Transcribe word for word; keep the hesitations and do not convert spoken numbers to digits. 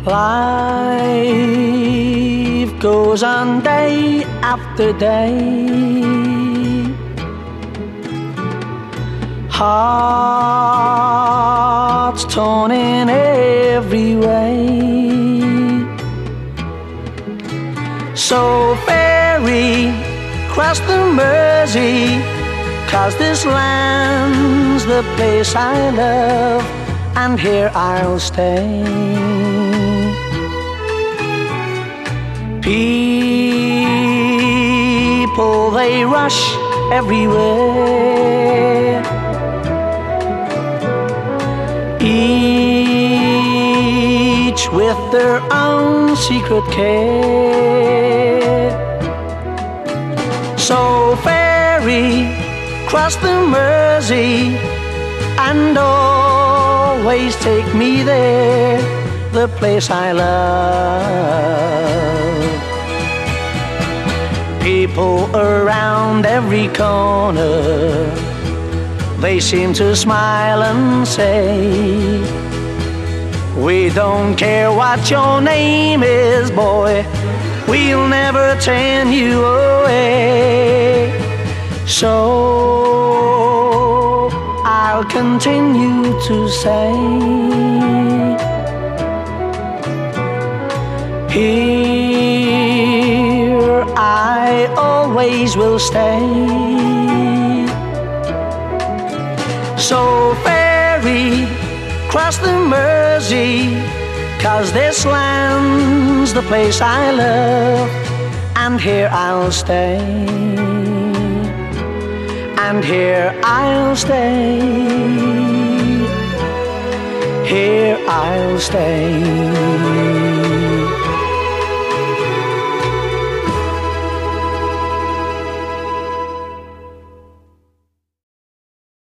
Life goes on day after day, hearts torn in every way. So ferry cross the Mersey, 'cause this land's the place I love, and here I'll stay. People, they rush everywhere, each with their own secret care. So ferry cross the Mersey and always take me there, the place I love. People around every corner, they seem to smile and say, we don't care what your name is, boy, we'll never turn you away. So I'll continue to say, here I always will stay. So ferry cross the Mersey, 'cause this land's the place I love, and here I'll stay, and here I'll stay, here I'll stay.